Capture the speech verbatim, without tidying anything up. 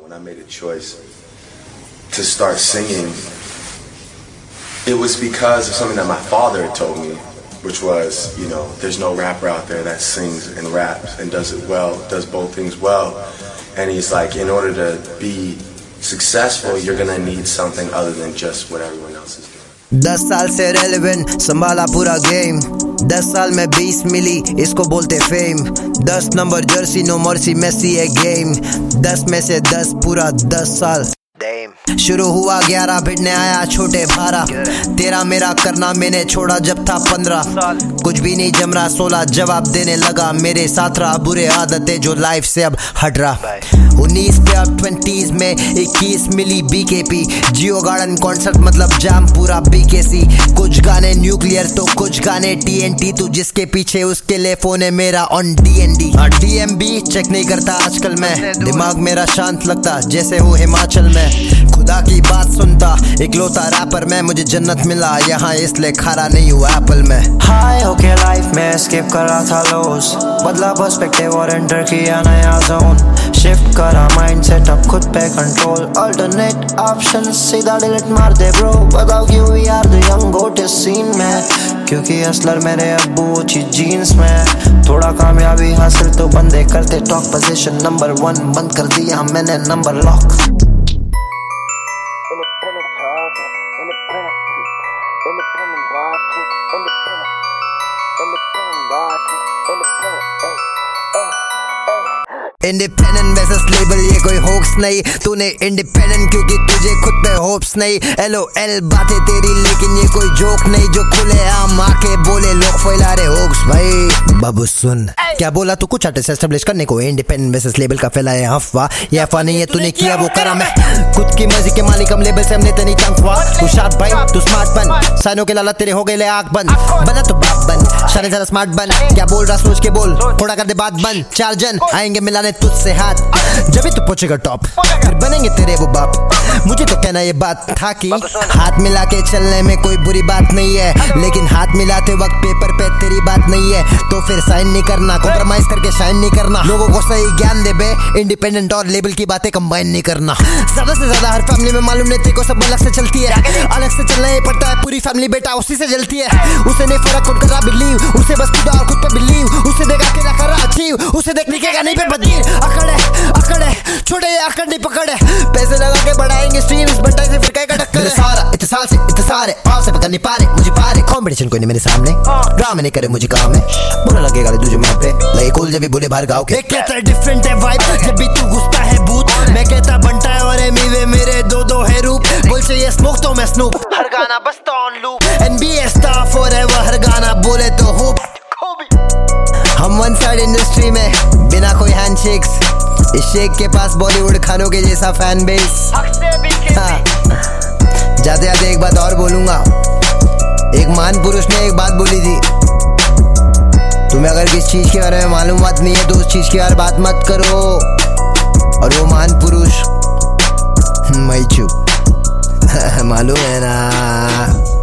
When I made a choice to start singing, it was because of something that my father had told me, which was, you know, there's no rapper out there that sings and raps and does it well, does both things well. And he's like, in order to be successful, you're gonna need something other than just what everyone else is doing. दस साल से relevant संभाला पूरा game, दस साल में बीस मिली इसको बोलते फेम, दस number jersey no mercy Messi है गेम, दस में से दस पूरा दस साल शुरू हुआ ग्यारह भिड़ने आया छोटे बारह, तेरा मेरा करना मैंने छोड़ा जब था पंद्रह, कुछ भी नहीं जम रहा सोलह जवाब देने लगा मेरे साथ रहा बुरे आदतें जो लाइफ से अब हट रहा, उन्नीस पे अब ट्वेंटीज में इक्कीस मिली बीकेपी, जियो गार्डन कॉन्सर्ट मतलब जाम पूरा बीकेसी, कुछ गाने न्यूक्लियर तो कुछ गाने टीएनटी, तू जिसके पीछे उसके लिए फोन है मेरा ऑन डीएनडी, डीएमबी चेक नहीं करता आजकल मैं, दिमाग मेरा शांत लगता जैसे हो हिमाचल में, खुदा की बात सुनता इकलौता रैपर मैं, मुझे जन्नत मिला यहाँ इसलिए खारा नहीं हुआ एप्पल में। हाय ओके लाइफ में स्किप कर रहा था लॉस, बदला पर्सपेक्टिव और एंटर किया नया जोन, शिफ्ट करा माइंड सेट अब खुद पे कंट्रोल, अल्टरनेट ऑप्शन सीधा डिलीट मार दे ब्रो, बताओ क्यों we are the young GOAT इस सीन में, क्योंकि असलर मेरे अब्बू अच्छी जीन्स में, थोड़ा कामयाबी हासिल तो बंदे करते टॉक, पोजीशन नंबर वन बंद कर दिया मैंने number lock. Independent versus label ये कोई होक्स नहीं, तूने इंडिपेंडेंट क्योंकि तुझे खुद पे होप्स नहीं, एलो एल बातें तेरी लेकिन ये कोई जोक नहीं, जो खुले आम आके बोले लोग फैला रहे होक्स। भाई बाबू सुन क्या बोला तू, कुछ आर्टिस्ट एस्टेब्लिश करने को इंडिपेंडेंट वर्सेस लेबल का फैलाए अफवाह, ये अफवाह नहीं है तूने किया वो करा मैं, खुद की मर्जी के मालिक हम लेबल से हमने तेरी तंग हुआ, तू शाद भाई तू स्मार्ट बन, साइनों के लाला तेरे हो गए ले आंख बंद, बना तो बाप बन शाने ज्यादा स्मार्ट बन, क्या बोल रहा सोच के बोल, थोड़ा कर दे बात बंद, चार जन आएंगे मिलाने तुझसे हाथ, जब भी तू पहुंचेगा टॉप फिर बनेंगे तेरे वो बाप, मुझे तो कहना ये बात था कि हाथ मिला के चलने में कोई बुरी बात नहीं है, लेकिन हाथ मिलाते वक्त पेपर पे तेरी बात नहीं है तो फिर साइन नहीं करना, कॉम्प्रोमाइज करके साइन नहीं करना, लोगों को सही ज्ञान दे बे, इंडिपेंडेंट और लेबल की बातें कंबाइन नहीं करना, ज्यादा से ज्यादा हर फैमिली में मालूम नहीं तेरे को सब अलग से चलती है, अलग से चलना ही पड़ता है, पूरी फैमिली बेटा उसी से जलती है, उसे नहीं फर्क खुद करा बिलीव, उसे बस खुदा और खुद पे बिलीव, उसे देखा के करा अचीव, उसे देख निकेगा नहीं पे बदीर, अकड़ है अकड़ है छोटे अकड़ नहीं पकड़ है, पैसे लगा के बढ़ाएंगे स्ट्रीम्स बंटाई से फिर का टक्कर है, सारा इत्तेसाल से इत्तेसार है आप से पकड़ नहीं पा रहे मुझे पा रहे, कंपटीशन कोई नहीं मेरे सामने, ड्रामा नहीं करे मुझे काम है, बुरा लगेगा तुझे मां पे लगे कूल जब भी बुले बाहर गाँव के, एक कहता है डिफरेंट है वाइब जब भी तू घुसता है बूथ, मैं कहता बनता है और मीवे मेरे दो दो है रूप, बोल से ये स्मोक तो मैं स्नूप, हर गाना बजता on loop, NBA star forever हर गाना बोले तो होप, हम वन साइड इंडस्ट्री में बिना कोई हैंडशेक्स, इस शेख के पास बॉलीवुड खानों के जैसा फैन बेस, हाँ। जाते जाते एक बात और बोलूंगा, एक महान पुरुष ने एक बात बोली थी, तुम्हें अगर किस चीज के बारे में मालूम बात नहीं है तो उस चीज की बारे बात मत करो, और वो महान पुरुष मैं चुप मालूम है ना।